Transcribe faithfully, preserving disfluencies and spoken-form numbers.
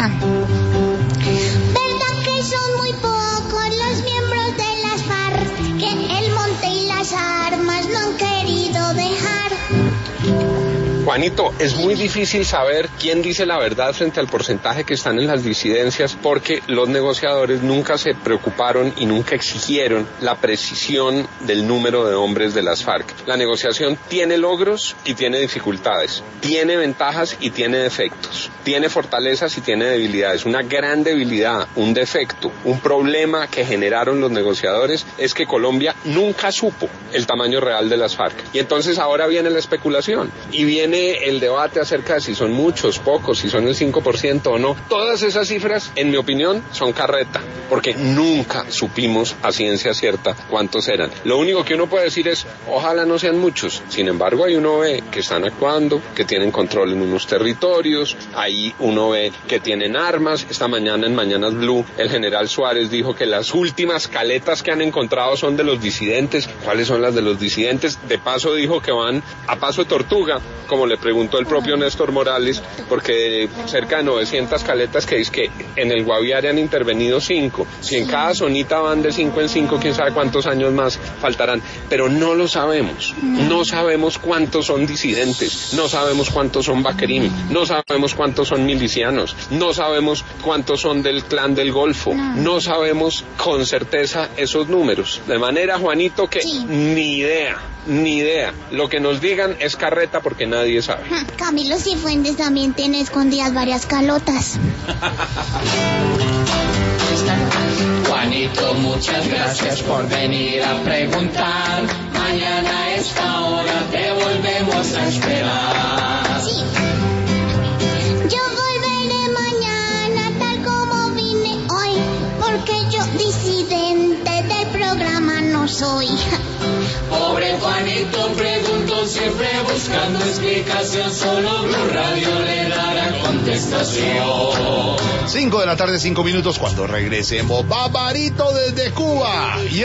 ¿Verdad que son muy pocos los miembros de las FARC que el monte y las armas no han querido dejar? Juanito, es muy difícil saber quién dice la verdad frente al porcentaje que están en las disidencias, porque los negociadores nunca se preocuparon y nunca exigieron la precisión del número de hombres de las FARC. La negociación tiene logros y tiene dificultades, tiene ventajas y tiene defectos, tiene fortalezas y tiene debilidades. Una gran debilidad, un defecto, un problema que generaron los negociadores es que Colombia nunca supo el tamaño real de las FARC. Y entonces ahora viene la especulación y viene el debate acerca de si son muchos, pocos, si son el cinco por ciento o no. Todas esas cifras, en mi opinión, son carreta, porque nunca supimos a ciencia cierta cuántos eran. Lo único que uno puede decir es, ojalá no sean muchos. Sin embargo, ahí uno ve que están actuando, que tienen control en unos territorios, ahí uno ve que tienen armas. Esta mañana en Mañanas Blue, el general Suárez dijo que las últimas caletas que han encontrado son de los disidentes. ¿Cuáles son las de los disidentes? De paso dijo que van a paso de tortuga, como le preguntó el propio Néstor Morales, porque cerca de novecientas caletas que dice que en el Guaviare han intervenido cinco. Si en cada zonita van de cinco en cinco, quién sabe cuántos años más faltarán. Pero no lo sabemos. No sabemos cuántos son disidentes. No sabemos cuántos son Bacrim. No sabemos cuántos son milicianos. No sabemos cuántos son del clan del Golfo. No sabemos con certeza esos números. De manera, Juanito, que sí. ni idea. Ni idea. Lo que nos digan es carreta porque nadie sabe. Camilo Cifuentes también tiene escondidas varias calotas. Juanito, muchas gracias por venir a preguntar. Mañana a esta hora te volvemos a esperar. Sí. Yo volveré mañana tal como vine hoy, porque yo disidente del programa no soy. Pobre Juanito, preguntó siempre buscando explicación. Solo Blue Radio le dará contestación. Cinco de la tarde, cinco minutos, cuando regresemos. Barbarito desde Cuba. Y